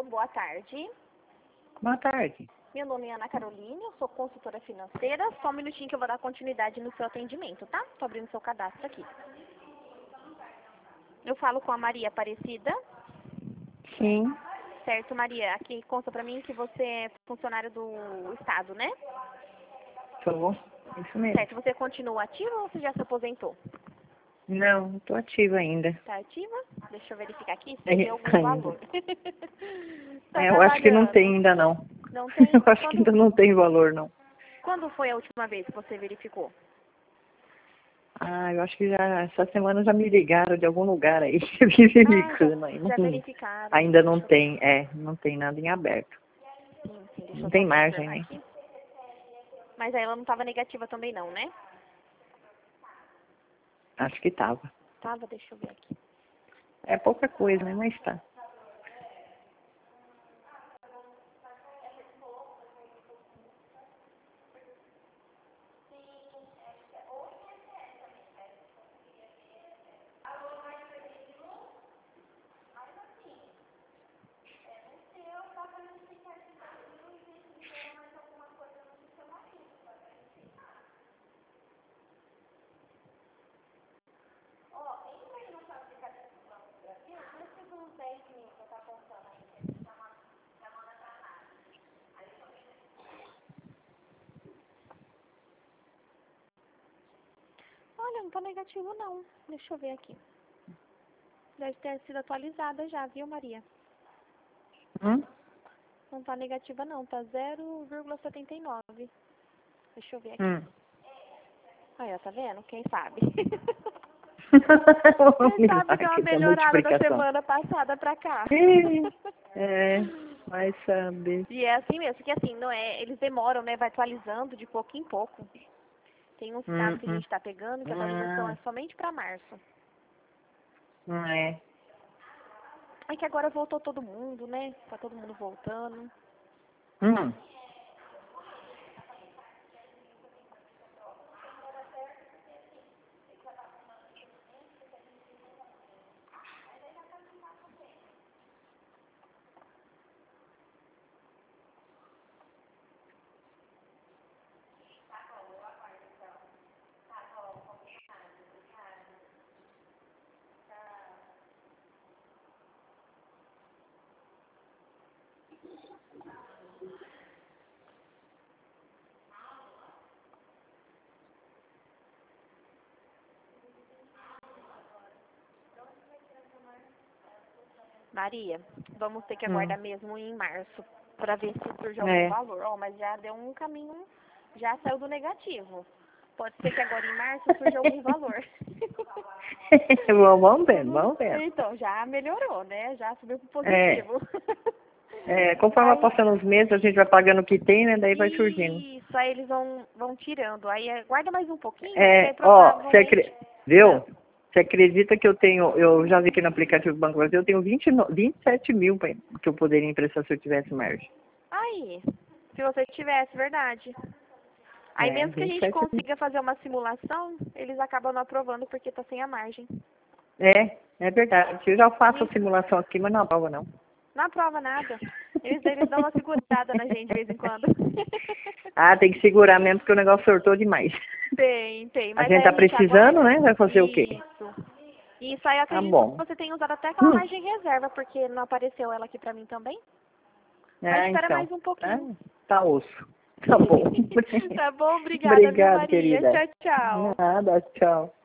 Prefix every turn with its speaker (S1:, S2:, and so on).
S1: Alô, boa tarde.
S2: Boa tarde.
S1: Meu nome é Ana Carolina, eu sou consultora financeira. Só um minutinho que eu vou dar continuidade no seu atendimento, tá? Tô abrindo seu cadastro aqui. Eu falo com a Maria Aparecida.
S2: Sim.
S1: Certo, Maria. Aqui consta pra mim que você é funcionário do Estado, né?
S2: Sou. Isso mesmo.
S1: Certo. Você continua ativa ou você já se aposentou?
S2: Não, estou ativa ainda.
S1: Tá ativa? Deixa eu verificar aqui se tem algum valor. Tá
S2: Eu acho que não
S1: trabalhando?
S2: tem ainda não.
S1: Não tem?
S2: Eu acho que ainda não tem valor não.
S1: Quando foi a última vez que você verificou?
S2: Eu acho que já essa semana já me ligaram de algum lugar aí, verificando aí.
S1: Já verificaram.
S2: Ainda não tem, não tem nada em aberto.
S1: Sim, deixa
S2: Não
S1: eu
S2: tem
S1: só
S2: margem,
S1: confirmar
S2: né?
S1: aqui. Mas aí ela não estava negativa também não, né?
S2: Acho que tava.
S1: Tava, deixa eu ver aqui.
S2: É pouca coisa, né? Mas tá.
S1: Olha, não tá negativo não. Deixa eu ver aqui. Deve ter sido atualizada já, viu, Maria? Não tá negativa não, tá 0,79. Deixa eu ver aqui. Aí, ó, tá vendo? Quem sabe? Quem sabe deu uma melhorada da semana passada pra cá.
S2: Vai saber.
S1: E é assim mesmo, que assim, não é, eles demoram, né? Vai atualizando de pouco em pouco. Tem uns casos que a gente tá pegando que a atualização é somente pra março.
S2: É
S1: que agora voltou todo mundo, né? Tá todo mundo voltando. Maria, vamos ter que aguardar mesmo em março para ver se surge algum valor. Ó, mas já deu um caminho, já saiu do negativo. Pode ser que agora em março surja algum valor.
S2: Vamos ver.
S1: Então, já melhorou, né? Já subiu pro positivo.
S2: Conforme vai passando os meses, a gente vai pagando o que tem, né? Daí vai surgindo.
S1: Isso, aí eles vão tirando. Aí aguarda mais um pouquinho,
S2: Você
S1: provavelmente...
S2: viu? Você acredita que eu já vi aqui no aplicativo do Banco Brasil, eu tenho 27 mil que eu poderia emprestar se eu tivesse margem.
S1: Aí, se você tivesse, verdade. Aí mesmo que a gente consiga fazer uma simulação, eles acabam não aprovando porque tá sem a margem.
S2: É verdade. Eu já faço a simulação aqui, mas não aprova não.
S1: Não aprova nada. Eles dão uma segurada na gente de vez em quando.
S2: Tem que segurar mesmo, porque o negócio sortou demais.
S1: Tem. Mas
S2: a gente tá precisando,
S1: aguarda.
S2: né? Vai fazer o quê?
S1: Isso aí eu acredito que você tem usado até aquela margem reserva, porque não apareceu ela aqui pra mim também. Mas espera mais um pouquinho.
S2: Tá osso. Tá bom.
S1: Tá bom, obrigada, viu, Maria?
S2: Querida.
S1: Tchau.
S2: Nada, tchau.